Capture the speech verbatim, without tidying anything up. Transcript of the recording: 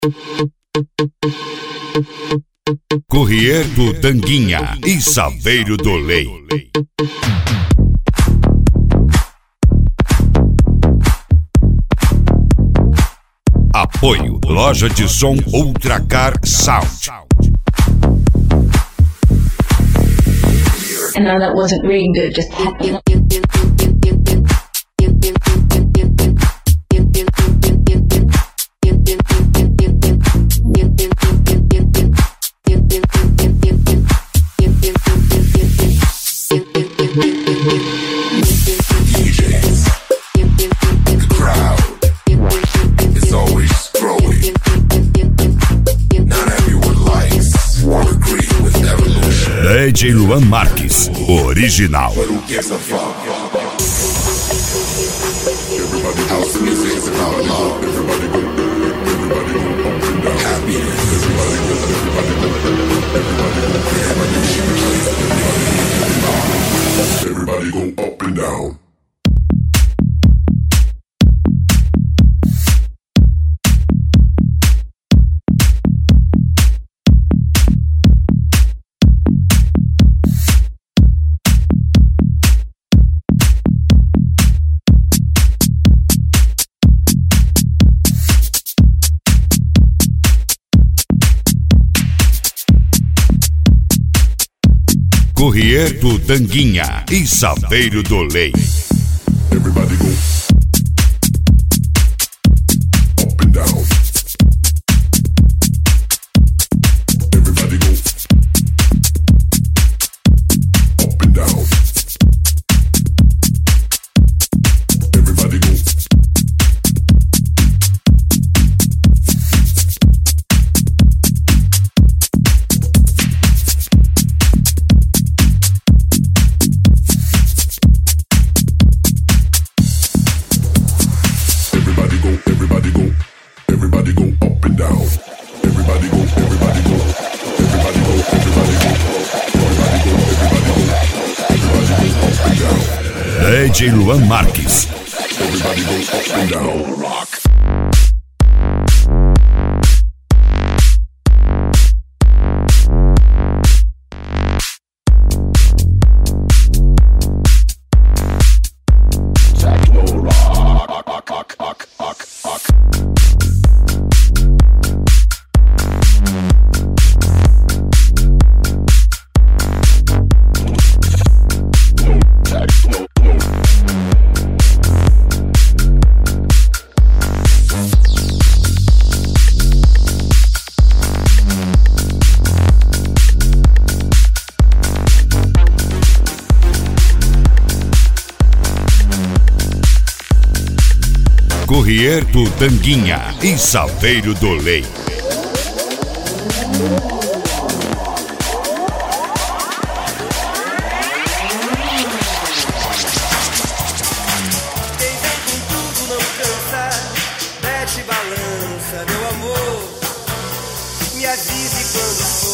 Corrier do Tanguinha e Saveiro do Lei. Apoio Loja de Som Ultracar Sound. And now that wasn't really good, just you know. D J Luan Marques, original. Everybody house music is about love. Everybody go, everybody go up and down. Happiness. Everybody go, everybody go, everybody go, everybody go up and down. Corrier do Tanguinha e Saveiro do Lei. Everybody go up and down. Everybody go up and down. Everybody go. Everybody go, everybody go up and down. Everybody go, everybody go, everybody go, everybody go, everybody go, everybody go, everybody go up and down. D J Luan Marques. Everybody go up and down. Rock. Corrier do Tanguinha e Saveiro do Lei. Quem vem com tudo não cansa, mete balança, meu amor. Me avise quando for.